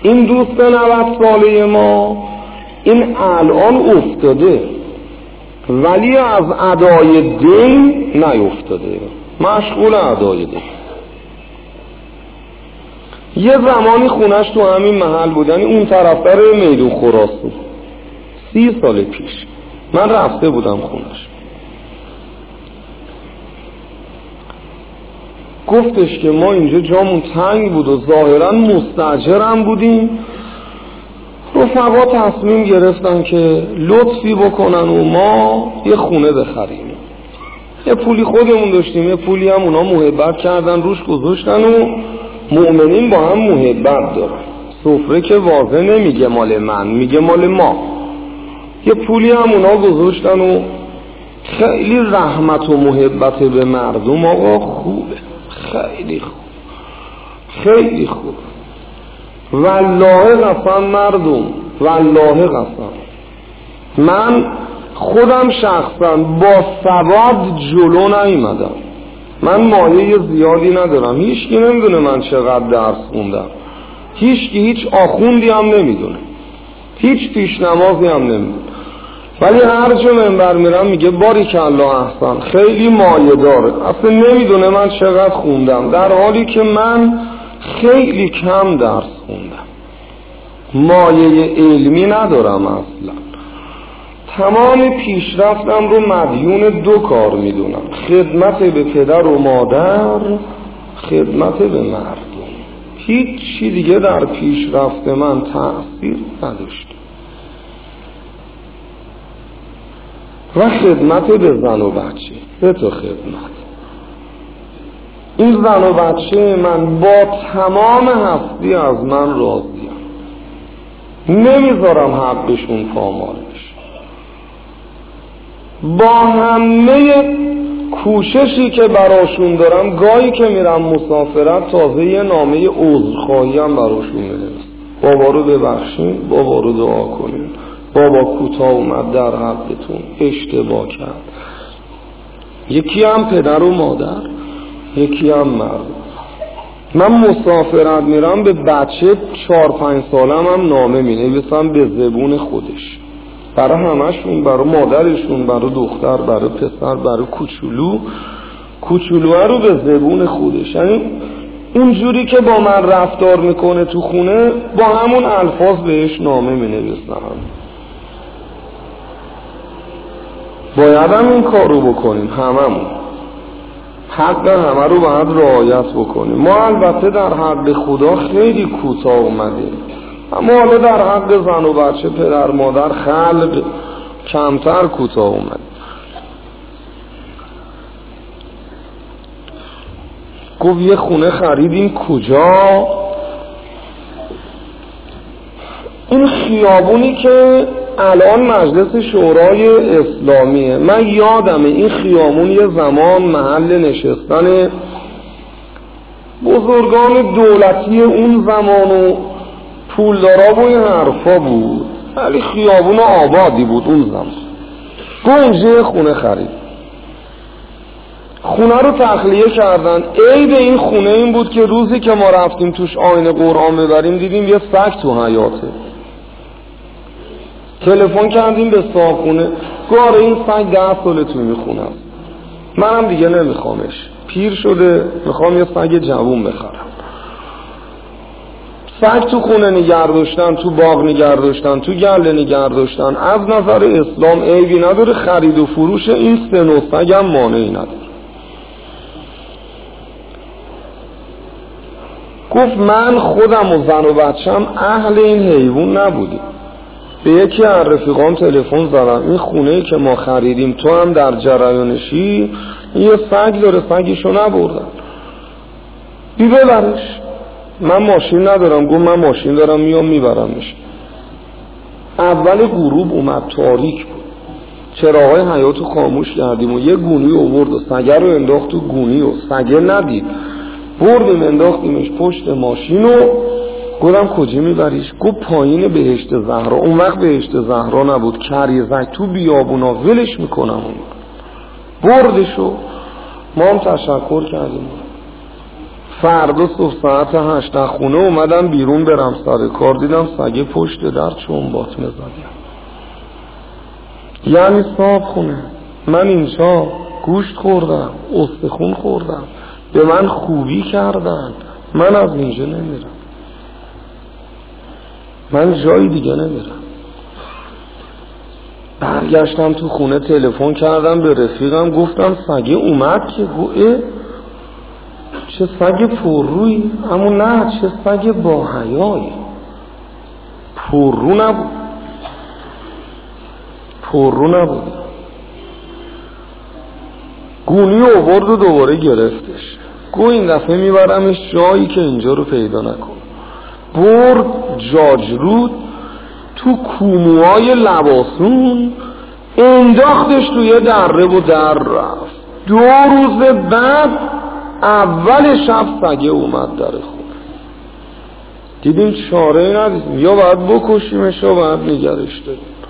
این دوست 90 ساله ما این الان افتاده ولی از ادای دین نیفتاده، مشغول ادای دین. یه زمانی خونش تو همین محل بودن، اون طرفتر میدون خراسان. 30 سال پیش من رفته بودم خونش. گفتش که ما اینجا جامون تنگ بود و ظاهرا مستاجرم بودیم. رفقا تصمیم گرفتن که لطفی بکنن و ما یه خونه بخریم. یه پولی خودمون داشتیم، یه پولی هم اونا محبت کردن روش گذاشتن و مؤمنین با هم محبت دارن. سفره که واضح نمیگه مال من، میگه مال ما. یه پولی هم اونا گذاشتن و خیلی رحمت و محبت به مردم آقا خوبه، خیلی خوب، خیلی خوب. والله قسم مردم، والله قسم من خودم شخصا با سواد جلو نیومدم. من مایه زیادی ندارم، هیچکی نمیدونه من چقدر درس خوندم، هیچکی هیچ آخوندی هم نمیدونه، هیچ پیش نمازی هم نمیدونه، ولی هر جا منبر میرم میگه باریکالله احسن، خیلی مایه داره. اصلا نمیدونه من چقدر خوندم، در حالی که من خیلی کم درس خوندم، مایه علمی ندارم اصلا. تمام پیشرفتم رو مدیون 2 کار میدونم: خدمت به پدر و مادر، خدمت به مردم. هیچ چی دیگه در پیشرفت من تأثیر نداشت. و خدمت به زن و بچه، 3 تا خدمت. این زن و بچه من با تمام هستی از من راضیم، نمیذارم حقشون پامال بشه. با همه کوششی که براشون دارم، گاهی که میرم مسافرت تازه یه نامه عذرخواهی هم براشون می‌نویسم: بابا رو ببخشین، بابا رو دعا کنین، بابا کوتاه اومد در حقتون، اشتباه کرد. یکی هم پدر و مادر، یکی هم مرد. من مسافرت میرم به بچه 4-5 سالم هم نامه مینویسم به زبون خودش، برای همشون، برای مادرشون، برای دختر، برای پسر، برای کوچولو رو به زبون خودش. یعنی اونجوری که با من رفتار میکنه تو خونه، با همون الفاظ بهش نامه مینویسم. باید هم این کار رو بکنیم، هممون حق همه رو باید رعایت بکنیم. ما البته در حق خدا خیلی کوتاه اومدیم، اما حالا در حق زن و بچه، پدر مادر، خلق کمتر کوتاه اومد. گفت یه خونه خریدیم. کجا؟ این خیابونی که الان مجلس شورای اسلامیه. من یادمه این خیابون یه زمان محل نشستن بزرگان دولتی اون زمان و پولدارا و این حرفا بود، ولی خیابون آبادی بود اون زمان. گنجه خونه خرید. خونه رو تخلیه کردن. عیب این خونه این بود که روزی که ما رفتیم توش آینه قرآن ببریم دیدیم یه سگ تو حیاته. تلفن کردیم به صاحبخونه، گاره این سگ 10 ساله توی این خونه است، منم دیگه نمیخوامش، پیر شده، میخوام یه سگ جوون بخرم. سگ تو خونه نگه داشتن، تو باغ نگه داشتن، تو گله نگه داشتن از نظر اسلام عیبی نداره. خرید و فروش این سن و سگ هم مانعی نداره. گفت من خودم و زن و بچم اهل این حیوان نبودیم. به یکی از رفیقام تلفن زدم: این خونه‌ای که ما خریدیم تو هم در جریانشی؟ یه سگ داره، سگشو نبردن، بی ببرش. من ماشین ندارم. گفت من ماشین دارم، میام میبرمش. اول غروب اومد، تاریک بود، چراغای حیاطو خاموش کردیم و یه گونی آورد و سگه رو انداخت تو گونی و سگه ندید، بردیم انداختیمش پشت ماشین و گفتم کجا میبریش؟ گفت پایین بهشت زهرا. اون وقت بهشت زهرا نبود، کریزک تو بیابونا، ولش میکنم. اون بردشو. ما هم تشکر کردیم. فردا صبح ساعت 8 خونه اومدم بیرون برم سر کار، دیدم سگه پشت در چنبات می‌زدن. یعنی صاحب خونه من اینجا گوشت خوردم، استخون خوردم، به من خوبی کردن، من از اینجا نمیرم، من جایی دیگه نمیرم. برگشتم تو خونه، تلفن کردم به رفیقم، گفتم سگه اومد که چه سگ پررویی، اما نه چه سگ با حیایی. پررو نبود. گونی آورد و دوباره گرفتش، گو این دفعه میبرمش جایی که اینجا رو پیدا نکن. برد جاجرود تو کوموهای لباسون، انداختش توی دره و در رفت. 2 روز بعد اول شب سگه اومد در خونه. دیدیم چاره ندیدیم، یا باید بکشیمش یا باید نگرش داریم.